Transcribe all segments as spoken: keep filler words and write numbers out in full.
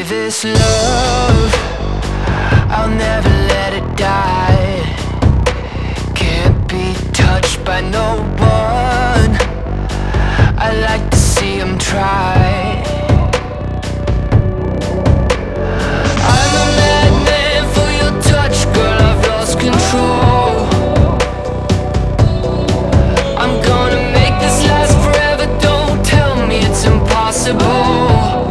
this love, I'll never let it die. Can't be touched by no one, I like to see him try. I'm a madman for your touch, girl, I've lost control. I'm gonna make this last forever, don't tell me it's impossible.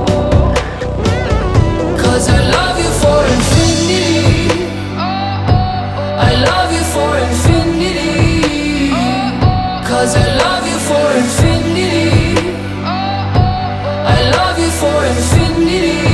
Cause I love you for infinity, I love you for infinity. Cause I love you for infinity, I love you for infinity.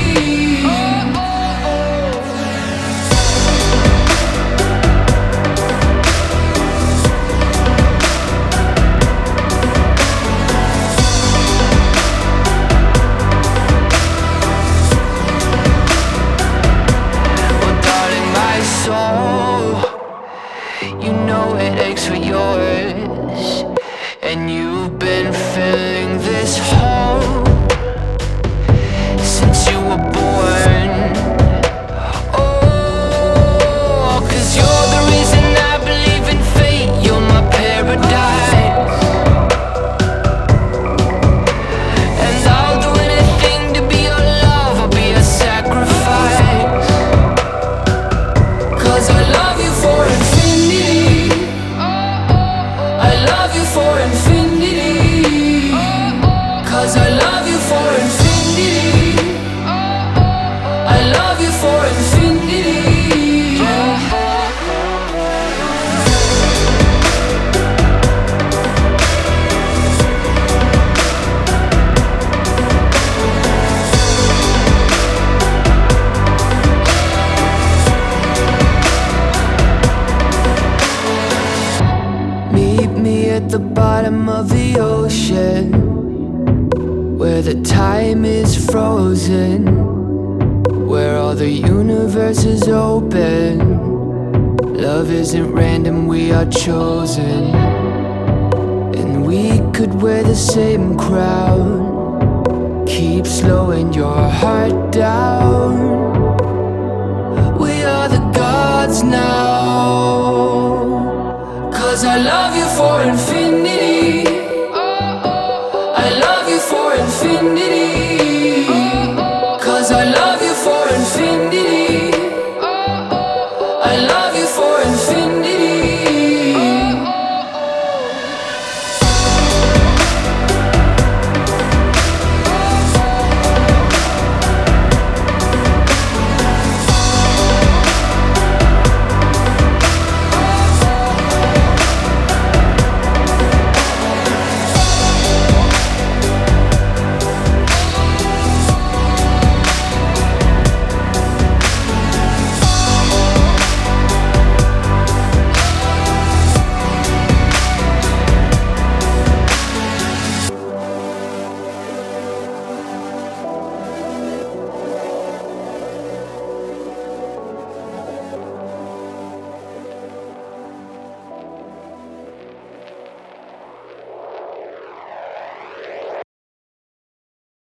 You know it aches for yours, and you've been filling this hole since you were born. Oh, cause you're the reason I believe in fate, you're my paradise. And I'll do anything to be your love, I'll be a sacrifice. Cause I love you for infinity, I love you for infinity. Cause I love you for infinity, I love you for infinity. Meet me at the bottom of the ocean, where the time is frozen, where all the universe is open. Love isn't random, we are chosen. And we could wear the same crown, keep slowing your heart down.